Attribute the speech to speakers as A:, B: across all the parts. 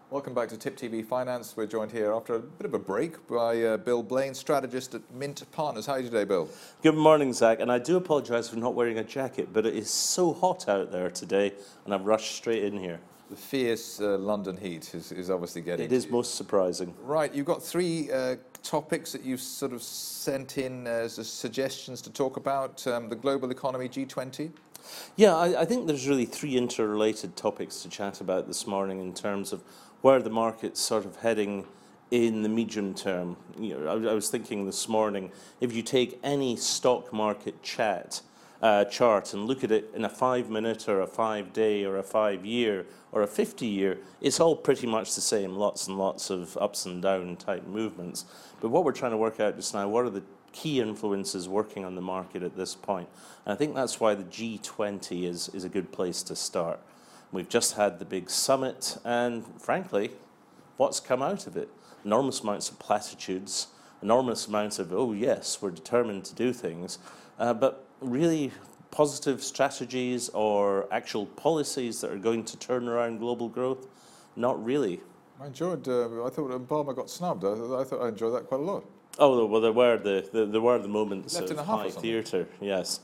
A: Welcome back to Tip TV Finance. We're joined here after a bit of a break by Bill Blaine, strategist at Mint Partners. How are you today, Bill?
B: Good morning, Zach. And I do apologise for not wearing a jacket, but it is so hot out there today, and I've rushed straight in here.
A: The fierce London heat is obviously getting
B: It is most surprising.
A: Right, you've got three topics that you've sort of sent in as suggestions to talk about. The global economy, G20.
B: Yeah, I think there's really three interrelated topics to chat about this morning in terms of where the market's sort of heading in the medium term. You know, I was thinking this morning, if you take any stock market chart and look at it in a 5-minute or a 5-day or a 5-year or a 50-year, it's all pretty much the same, lots and lots of ups and down type movements. But what we're trying to work out just now, what are the key influences working on the market at this point? And I think that's why the G20 is a good place to start. We've just had the big summit, and frankly, what's come out of it? Enormous amounts of platitudes, enormous amounts of, oh yes, we're determined to do things, but really positive strategies or actual policies that are going to turn around global growth? Not really.
A: I enjoyed, I thought Obama got snubbed. I thought I enjoyed that quite a lot.
B: Oh, well, there were the moments
A: Left
B: of
A: in a huff
B: high
A: or something.
B: theatre, yes.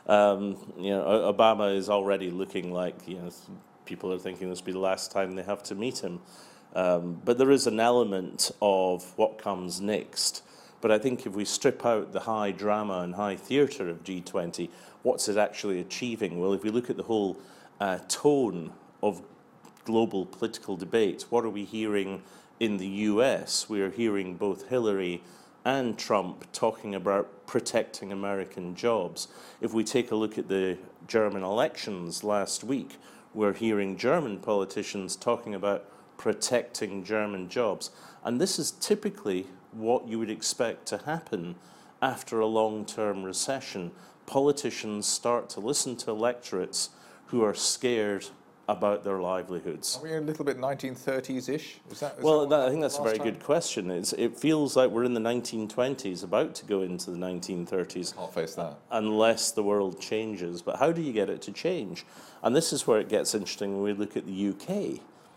B: Obama is already looking like, people are thinking this will be the last time they have to meet him. But there is an element of what comes next. But I think if we strip out the high drama and high theatre of G20, what's it actually achieving? Well, if we look at the whole tone of global political debate, what are we hearing in the US? We are hearing both Hillary and Trump talking about protecting American jobs. If we take a look at the German elections last week, we're hearing German politicians talking about protecting German jobs. And this is typically what you would expect to happen after a long-term recession. Politicians start to listen to electorates who are scared about their livelihoods.
A: Are we a little bit 1930s-ish?
B: I think that's a very good question. It feels like we're in the 1920s, about to go into the 1930s.
A: Can't face that.
B: Unless the world changes. But how do you get it to change? And this is where it gets interesting when we look at the UK.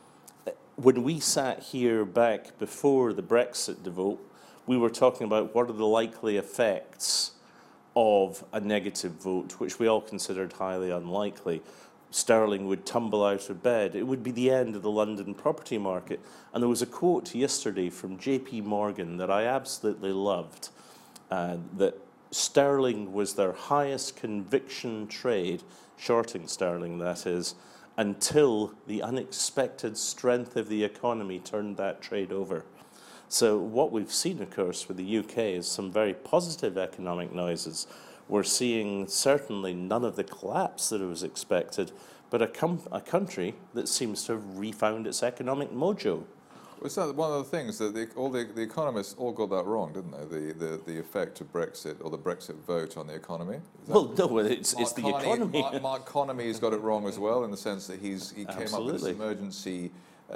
B: When we sat here back before the Brexit vote, we were talking about what are the likely effects of a negative vote, which we all considered highly unlikely. Sterling would tumble out of bed. It would be the end of the London property market. And there was a quote yesterday from JP Morgan that I absolutely loved, that sterling was their highest conviction trade, shorting sterling that is, until the unexpected strength of the economy turned that trade over. So what we've seen, of course, with the UK is some very positive economic noises. We're seeing certainly none of the collapse that was expected, but a country that seems to have refound its economic mojo.
A: Was that one of the things that the economists all got that wrong, didn't they? The effect of Brexit or the Brexit vote on the economy.
B: Well, no, it's the economy.
A: Mark Carney's got it wrong as well, in the sense that he came up with this emergency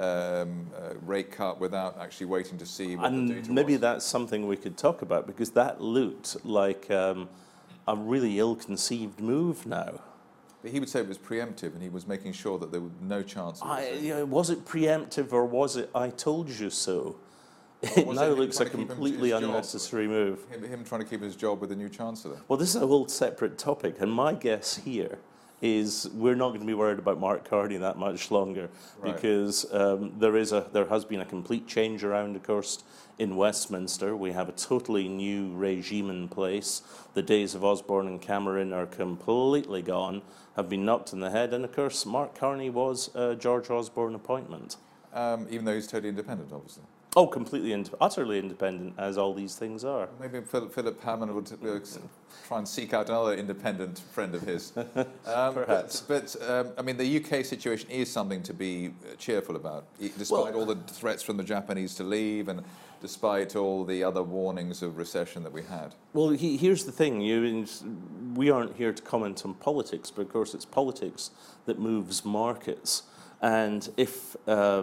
A: rate cut without actually waiting to see what the data was.
B: And maybe that's something we could talk about, because that looked like a really ill-conceived move now.
A: But he would say it was preemptive, and he was making sure that there was no chance.
B: Was it preemptive, or was it "I told you so"? It now looks a completely unnecessary move.
A: Him trying to keep his job with the new chancellor.
B: Well, this is a whole separate topic, and my guess here is we're not going to be worried about Mark Carney that much longer,
A: right,
B: because there has been a complete change around, of course, in Westminster. We have a totally new regime in place. The days of Osborne and Cameron are completely gone, have been knocked on the head, and of course Mark Carney was a George Osborne appointment.
A: Even though he's totally independent, obviously.
B: Oh, completely, utterly independent, as all these things are.
A: Maybe Philip Hammond would try and seek out another independent friend of his.
B: Perhaps.
A: But I mean, the UK situation is something to be cheerful about, despite all the threats from the Japanese to leave, and despite all the other warnings of recession that we had.
B: Well, here's the thing. We aren't here to comment on politics, but of course it's politics that moves markets. And if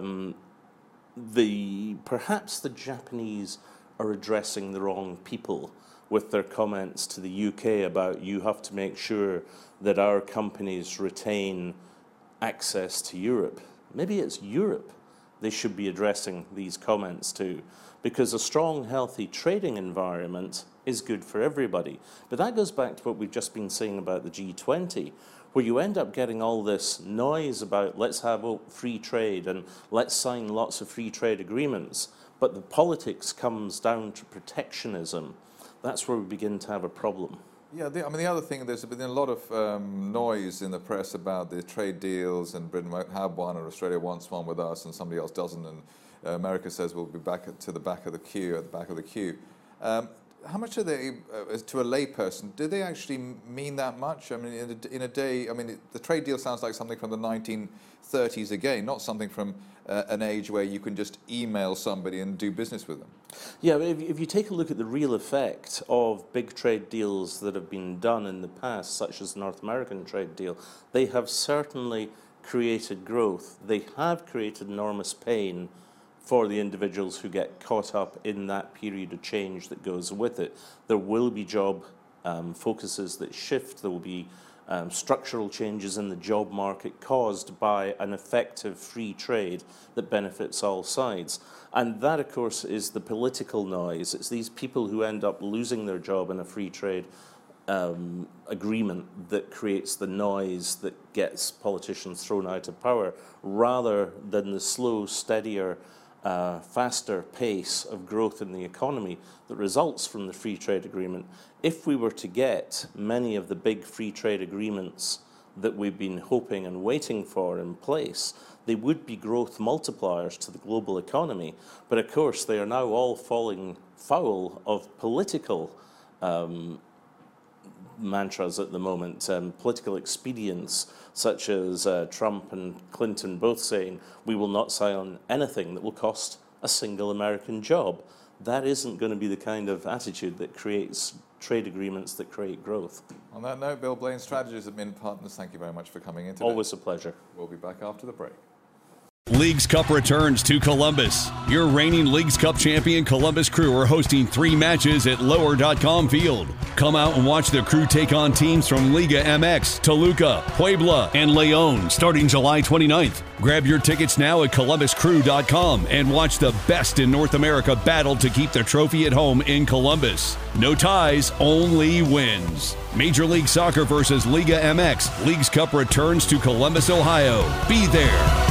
B: perhaps the Japanese are addressing the wrong people with their comments to the UK about you have to make sure that our companies retain access to Europe. Maybe it's Europe they should be addressing these comments to, because a strong, healthy trading environment is good for everybody. But that goes back to what we've just been saying about the G20, where you end up getting all this noise about let's have free trade and let's sign lots of free trade agreements, but the politics comes down to protectionism. That's where we begin to have a problem.
A: Yeah, the other thing, there's been a lot of noise in the press about the trade deals, and Britain won't have one, and Australia wants one with us, and somebody else doesn't, and America says we'll be back at the back of the queue. How much are they, to a layperson, do they actually mean that much? I mean, in a day, I mean, the trade deal sounds like something from the 1930s again, not something from an age where you can just email somebody and do business with them.
B: Yeah, if you take a look at the real effect of big trade deals that have been done in the past, such as the North American trade deal, they have certainly created growth. They have created enormous pain for the individuals who get caught up in that period of change that goes with it. There will be job focuses that shift. There will be structural changes in the job market caused by an effective free trade that benefits all sides. And that, of course, is the political noise. It's these people who end up losing their job in a free trade agreement that creates the noise that gets politicians thrown out of power, rather than the slow, steadier, faster pace of growth in the economy that results from the free trade agreement. If we were to get many of the big free trade agreements that we've been hoping and waiting for in place, they would be growth multipliers to the global economy. But of course, they are now all falling foul of political mantras at the moment, political expedience, such as Trump and Clinton both saying, we will not sign anything that will cost a single American job. That isn't going to be the kind of attitude that creates trade agreements that create growth. On
A: that note, Bill Blain, strategist at Mint Partners, thank you very much for coming in today.
B: Always a pleasure.
A: We'll be back after the break.
C: Leagues Cup returns to Columbus. Your reigning Leagues Cup champion Columbus Crew are hosting 3 matches at Lower.com Field. Come out and watch the Crew take on teams from Liga MX, Toluca, Puebla, and León starting July 29th. Grab your tickets now at ColumbusCrew.com and watch the best in North America battle to keep the trophy at home in Columbus. No ties, only wins. Major League Soccer versus Liga MX. Leagues Cup returns to Columbus, Ohio. Be there.